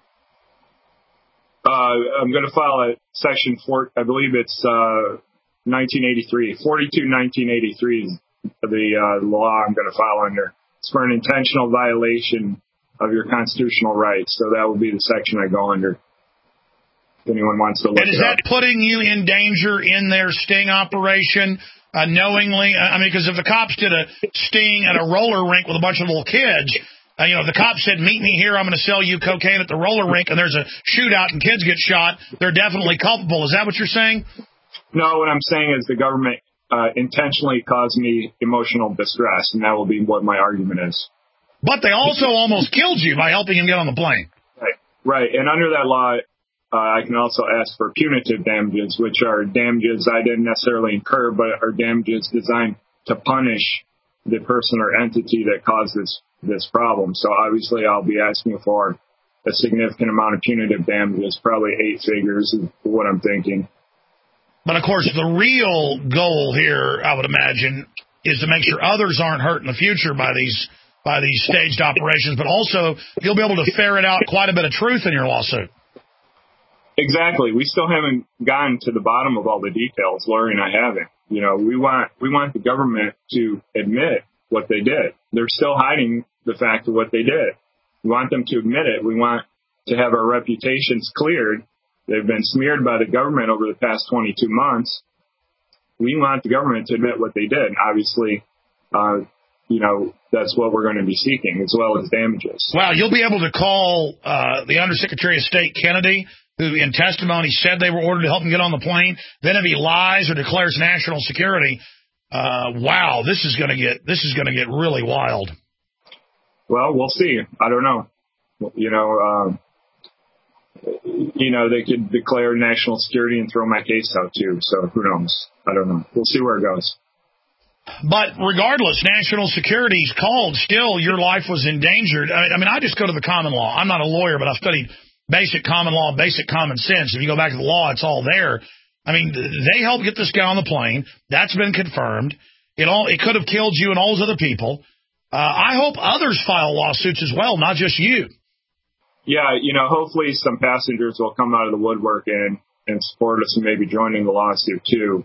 I'm going to file a section 4, I believe it's 1983, 42-1983 is the law I'm going to file under. It's for an intentional violation of your constitutional rights, so that will be the section I go under. If anyone wants to look and is that putting you in danger in their sting operation knowingly? Because if the cops did a sting at a roller rink with a bunch of little kids, the cops said, meet me here, I'm going to sell you cocaine at the roller rink, and there's a shootout and kids get shot, they're definitely culpable. Is that what you're saying? No, what I'm saying is the government intentionally caused me emotional distress, and that will be what my argument is. But they also almost killed you by helping him get on the plane. Right. And under that law, I can also ask for punitive damages, which are damages I didn't necessarily incur, but are damages designed to punish the person or entity that caused this problem. So obviously I'll be asking for a significant amount of punitive damages, probably 8 figures is what I'm thinking. But of course, the real goal here, I would imagine, is to make sure others aren't hurt in the future by these staged operations, but also you'll be able to ferret out quite a bit of truth in your lawsuit. Exactly. We still haven't gotten to the bottom of all the details. Lori and I haven't. We want the government to admit what they did. They're still hiding the fact of what they did. We want them to admit it. We want to have our reputations cleared. They've been smeared by the government over the past 22 months. We want the government to admit what they did. Obviously, that's what we're going to be seeking, as well as damages. Wow, you'll be able to call the Undersecretary of State Kennedy, who in testimony said they were ordered to help him get on the plane. Then if he lies or declares national security, wow, this is going to get really wild. Well, we'll see. I don't know. They could declare national security and throw my case out too. So who knows? I don't know. We'll see where it goes. But regardless, national security's called. Still, your life was endangered. I mean, I just go to the common law. I'm not a lawyer, but I've studied basic common law, basic common sense. If you go back to the law, it's all there. I mean, they helped get this guy on the plane. That's been confirmed. It could have killed you and all those other people. I hope others file lawsuits as well, not just you. Yeah, hopefully some passengers will come out of the woodwork and support us and maybe joining the lawsuit too.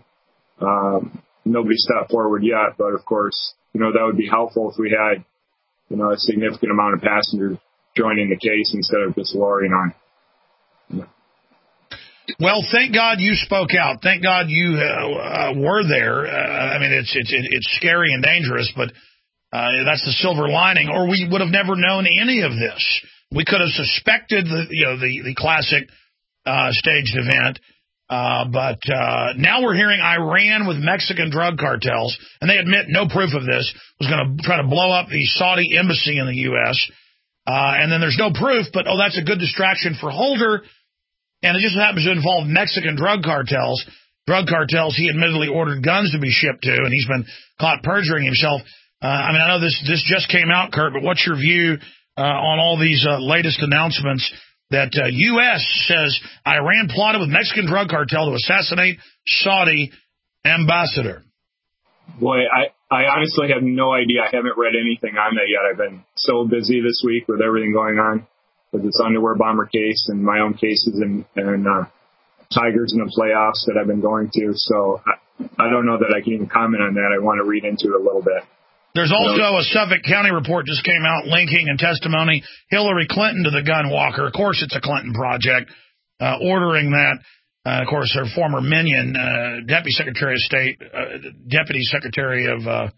Nobody stepped forward yet, but of course, that would be helpful if we had, a significant amount of passengers joining the case instead of just lowering on. Yeah. Well, thank God you spoke out. Thank God you were there. I mean, it's scary and dangerous, but that's the silver lining. Or we would have never known any of this. We could have suspected the classic staged event. But now we're hearing Iran with Mexican drug cartels, and they admit no proof of this, was going to try to blow up the Saudi embassy in the U.S. And then there's no proof, but, that's a good distraction for Holder. And it just happens to involve Mexican drug cartels. Drug cartels he admittedly ordered guns to be shipped to, and he's been caught perjuring himself. I know this just came out, Kurt, but what's your view on all these latest announcements that U.S. says Iran plotted with Mexican drug cartel to assassinate Saudi ambassador? Boy, I honestly have no idea. I haven't read anything on that yet. I've been so busy this week with everything going on with this underwear bomber case and my own cases and Tigers in the playoffs that I've been going to. So I don't know that I can even comment on that. I want to read into it a little bit. There's also a Suffolk County report just came out linking in testimony Hillary Clinton to the gun walker. Of course, it's a Clinton project, ordering that. Of course, her former minion, Deputy Secretary of State, Deputy Secretary of the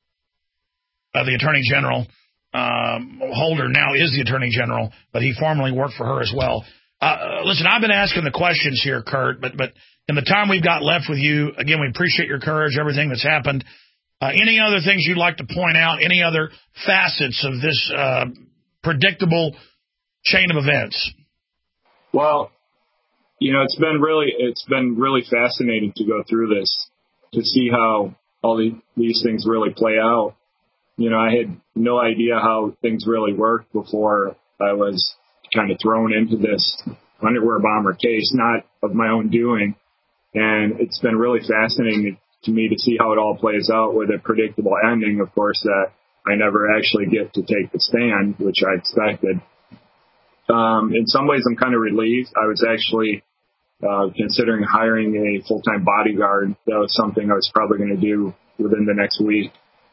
Attorney General, Holder now is the Attorney General, but he formerly worked for her as well. Listen, I've been asking the questions here, Kurt, but in the time we've got left with you, again, we appreciate your courage, everything that's happened. Any other things you'd like to point out? Any other facets of this predictable chain of events? Well, it's been really fascinating to go through this, to see how all these things really play out. I had no idea how things really worked before I was kind of thrown into this underwear bomber case, not of my own doing. And it's been really fascinating to me to see how it all plays out with a predictable ending, of course, that I never actually get to take the stand, which I expected. In some ways, I'm kind of relieved. I was actually considering hiring a full-time bodyguard. That was something I was probably going to do within the next week,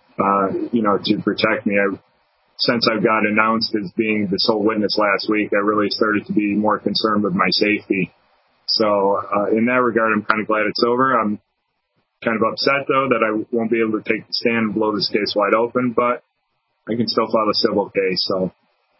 to protect me. Since I got announced as being the sole witness last week, I really started to be more concerned with my safety. So in that regard, I'm kind of glad it's over. I'm kind of upset, though, that I won't be able to take the stand and blow this case wide open, but I can still file a civil case. So,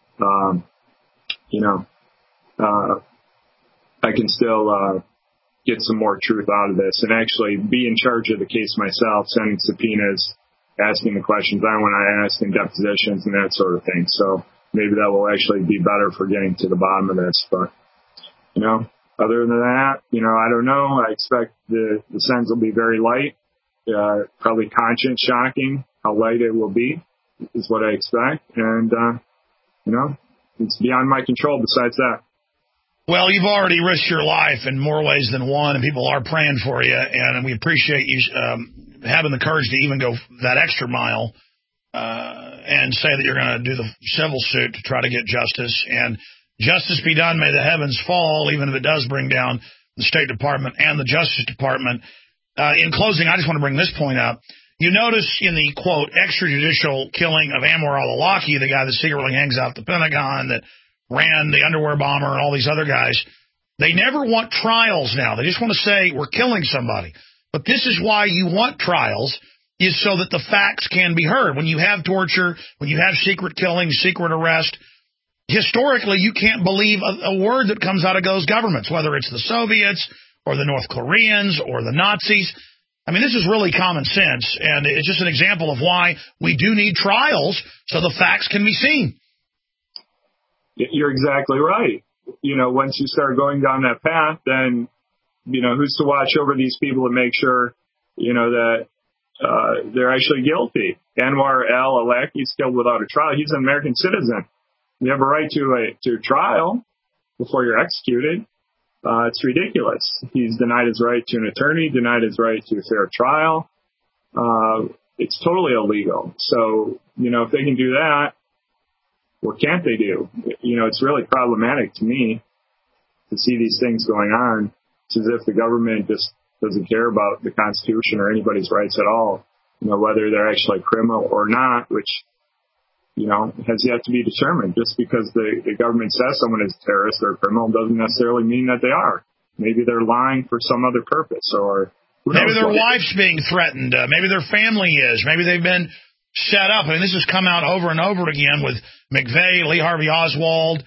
I can still get some more truth out of this and actually be in charge of the case myself, sending subpoenas, asking the questions I want to ask, and depositions and that sort of thing. So maybe that will actually be better for getting to the bottom of this. But, other than that, I don't know. I expect the sentence will be very light, probably conscience shocking how light it will be is what I expect. And, it's beyond my control besides that. Well, you've already risked your life in more ways than one, and people are praying for you, and we appreciate you having the courage to even go that extra mile and say that you're going to do the civil suit to try to get justice. And justice be done, may the heavens fall, even if it does bring down the State Department and the Justice Department. In closing, I just want to bring this point up. You notice in the, quote, extrajudicial killing of Anwar al-Awlaki, the guy that secretly hangs out at the Pentagon, that ran the underwear bomber and all these other guys, they never want trials now. They just want to say, we're killing somebody. But this is why you want trials, is so that the facts can be heard. When you have torture, when you have secret killing, secret arrest, historically, you can't believe a word that comes out of those governments, whether it's the Soviets or the North Koreans or the Nazis. I mean, this is really common sense, and it's just an example of why we do need trials so the facts can be seen. You're exactly right. Once you start going down that path, then, who's to watch over these people and make sure, that they're actually guilty? Anwar al-Awlaki's killed without a trial. He's an American citizen. You have a right to a trial before you're executed. It's ridiculous. He's denied his right to an attorney, denied his right to a fair trial. It's totally illegal. So, if they can do that, what can't they do? It's really problematic to me to see these things going on. It's as if the government just doesn't care about the Constitution or anybody's rights at all, whether they're actually criminal or not, which, has yet to be determined. Just because the government says someone is a terrorist or a criminal doesn't necessarily mean that they are. Maybe they're lying for some other purpose, or maybe their wife's being threatened. Maybe their family is. Maybe they've been set up. I mean, this has come out over and over again with McVeigh, Lee Harvey Oswald,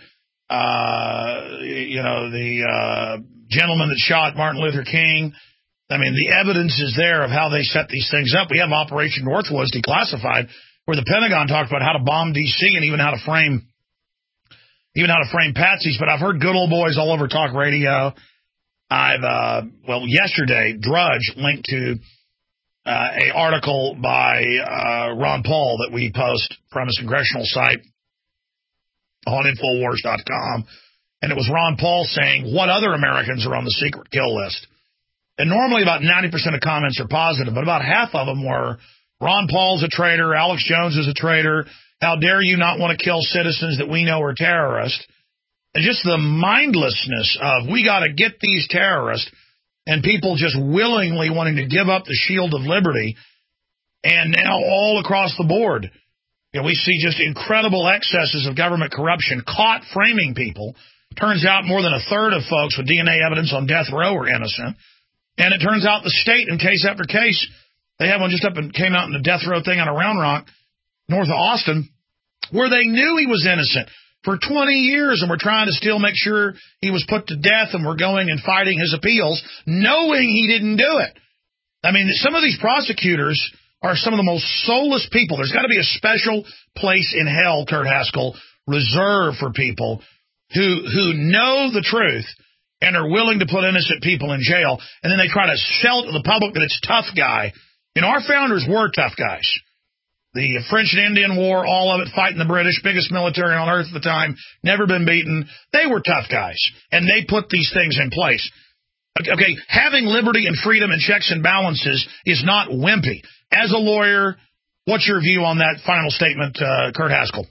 the gentleman that shot Martin Luther King. I mean, the evidence is there of how they set these things up. We have Operation Northwoods Declassified, where the Pentagon talked about how to bomb D.C. and even how to frame patsies. But I've heard good old boys all over talk radio. Yesterday, Drudge linked to a article by Ron Paul that we post from his congressional site on Infowars.com. And it was Ron Paul saying what other Americans are on the secret kill list. And normally about 90% of comments are positive, but about half of them were Ron Paul's a traitor, Alex Jones is a traitor, how dare you not want to kill citizens that we know are terrorists. And just the mindlessness of we got to get these terrorists and people just willingly wanting to give up the shield of liberty. And now all across the board, we see just incredible excesses of government corruption caught framing people. Turns out more than a third of folks with DNA evidence on death row are innocent. And it turns out the state, in case after case, they had one just up and came out in the death row thing on a Round Rock, north of Austin, where they knew he was innocent for 20 years and were trying to still make sure he was put to death, and were going and fighting his appeals, knowing he didn't do it. I mean, some of these prosecutors are some of the most soulless people. There's got to be a special place in hell, Kurt Haskell, reserved for people who know the truth and are willing to put innocent people in jail, and then they try to sell to the public that it's tough guy. Our founders were tough guys. The French and Indian War, all of it, fighting the British, biggest military on earth at the time, never been beaten. They were tough guys, and they put these things in place. Okay, having liberty and freedom and checks and balances is not wimpy. As a lawyer, what's your view on that final statement, Kurt Haskell?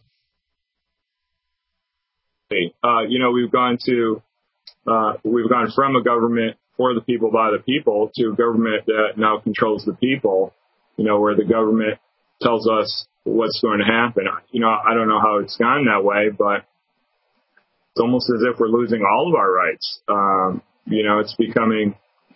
We've gone from a government for the people, by the people, to a government that now controls the people, where the government tells us what's going to happen. I don't know how it's gone that way, but it's almost as if we're losing all of our rights. It's becoming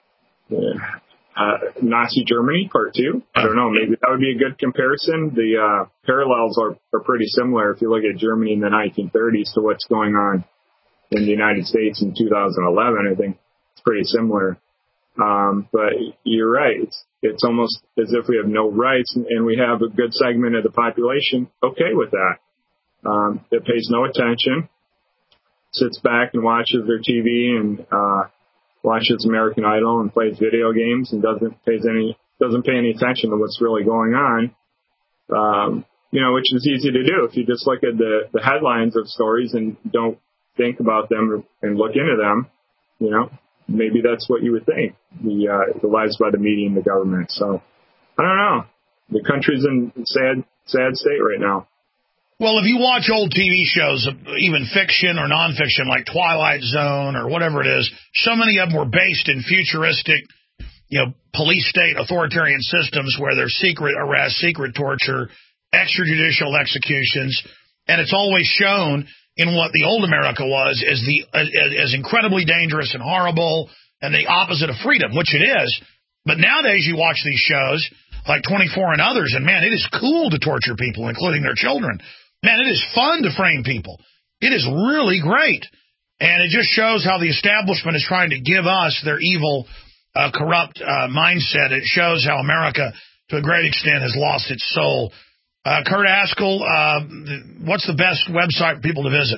Nazi Germany Part 2. I don't know. Maybe that would be a good comparison. The parallels are pretty similar if you look at Germany in the 1930s to what's going on in the United States in 2011. I think it's pretty similar. But you're right. It's almost as if we have no rights, and we have a good segment of the population okay with that. It pays no attention, sits back and watches their TV and watches American Idol and plays video games and doesn't pay any attention to what's really going on. Which is easy to do if you just look at the headlines of stories and don't think about them and look into them. Maybe that's what you would think, the lies by the media and the government. So, I don't know. The country's in sad state right now. Well, if you watch old TV shows, even fiction or nonfiction, like Twilight Zone or whatever it is, so many of them were based in futuristic, police state authoritarian systems where there's secret arrest, secret torture, extrajudicial executions, and it's always shown in what the old America was as incredibly dangerous and horrible and the opposite of freedom, which it is. But nowadays you watch these shows like 24 and others, and man, it is cool to torture people, including their children. Man, it is fun to frame people. It is really great. And it just shows how the establishment is trying to give us their evil corrupt mindset. It shows how America, to a great extent, has lost its soul. Kurt Haskell, what's the best website for people to visit?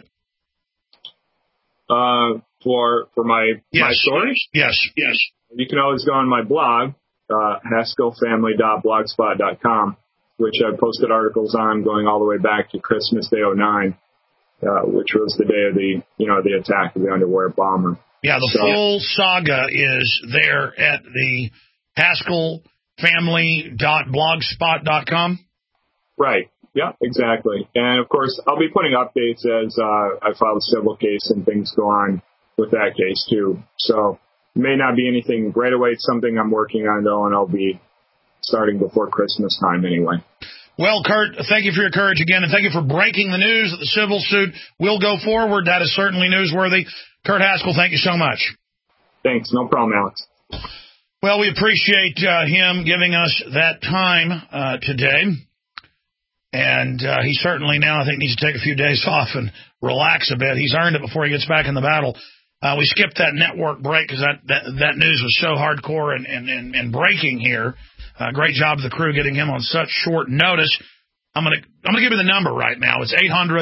For my story? Yes. You can always go on my blog, haskellfamily.blogspot.com, which I posted articles on going all the way back to Christmas Day 09, which was the day of the attack of the underwear bomber. Yeah, the full saga is there at the haskellfamily.blogspot.com. Right. Yeah, exactly. And, of course, I'll be putting updates as I file a civil case and things go on with that case, too. So it may not be anything right away. It's something I'm working on, though, and I'll be starting before Christmas time anyway. Well, Kurt, thank you for your courage again, and thank you for breaking the news that the civil suit will go forward. That is certainly newsworthy. Kurt Haskell, thank you so much. Thanks. No problem, Alex. Well, we appreciate him giving us that time today. And he certainly now, I think, needs to take a few days off and relax a bit. He's earned it before he gets back in the battle. We skipped that network break because that news was so hardcore and breaking here. Great job of the crew getting him on such short notice. I'm gonna give you the number right now. It's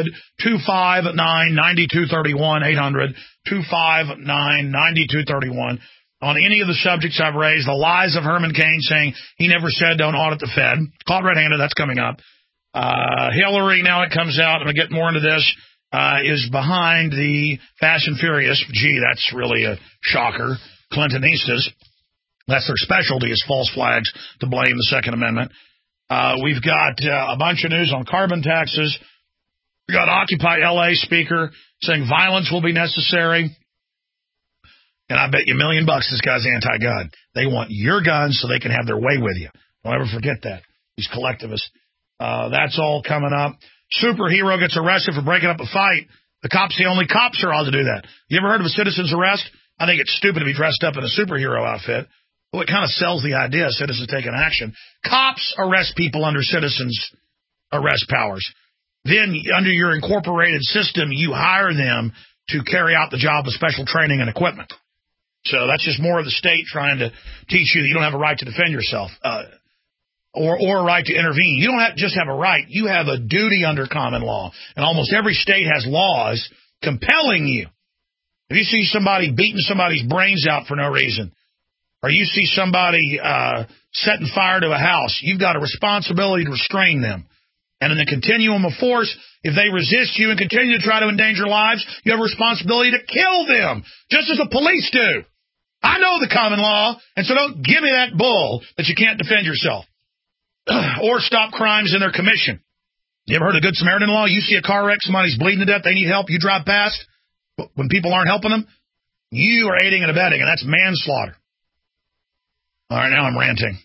800-259-9231. 800-259-9231. On any of the subjects I've raised, the lies of Herman Cain saying he never said don't audit the Fed. Caught red-handed, that's coming up. Hillary, now it comes out, I'm going to get more into this, is behind the Fast and Furious. Gee, that's really a shocker. Clintonistas. That's their specialty, is false flags to blame the Second Amendment. We've got a bunch of news on carbon taxes. We've got Occupy LA speaker saying violence will be necessary. And I bet you $1 million this guy's anti-gun. They want your guns so they can have their way with you. Don't ever forget that. These collectivists. That's all coming up. Superhero gets arrested for breaking up a fight. The only cops are allowed to do that. You ever heard of a citizen's arrest? I think it's stupid to be dressed up in a superhero outfit. Well, it kind of sells the idea of citizens taking action. Cops arrest people under citizens' arrest powers. Then, under your incorporated system, you hire them to carry out the job of special training and equipment. So that's just more of the state trying to teach you that you don't have a right to defend yourself. Or a right to intervene. You don't just have a right. You have a duty under common law. And almost every state has laws compelling you. If you see somebody beating somebody's brains out for no reason, or you see somebody setting fire to a house, you've got a responsibility to restrain them. And in the continuum of force, if they resist you and continue to try to endanger lives, you have a responsibility to kill them, just as the police do. I know the common law, and so don't give me that bull that you can't defend yourself. Or stop crimes in their commission. You ever heard of Good Samaritan law? You see a car wreck, somebody's bleeding to death, they need help, you drive past. When people aren't helping them, you are aiding and abetting, and that's manslaughter. All right, now I'm ranting.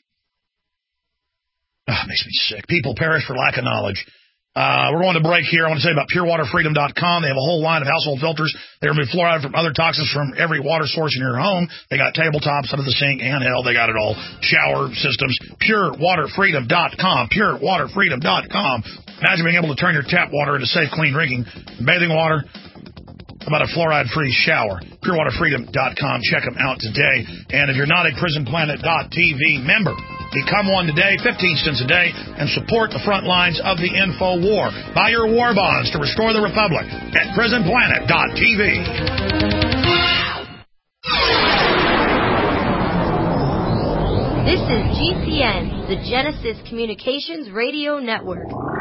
It makes me sick. People perish for lack of knowledge. We're going to break here. I want to say about PureWaterFreedom.com. They have a whole line of household filters. They remove fluoride from other toxins from every water source in your home. They got tabletops, under the sink, handheld. They got it all. Shower systems. PureWaterFreedom.com. PureWaterFreedom.com. Imagine being able to turn your tap water into safe, clean drinking, bathing water. How about a fluoride-free shower? PureWaterFreedom.com. Check them out today. And if you're not a PrisonPlanet.tv member, become one today, 15 cents a day, and support the front lines of the info war. Buy your war bonds to restore the Republic at PrisonPlanet.tv. This is GCN, the Genesis Communications Radio Network.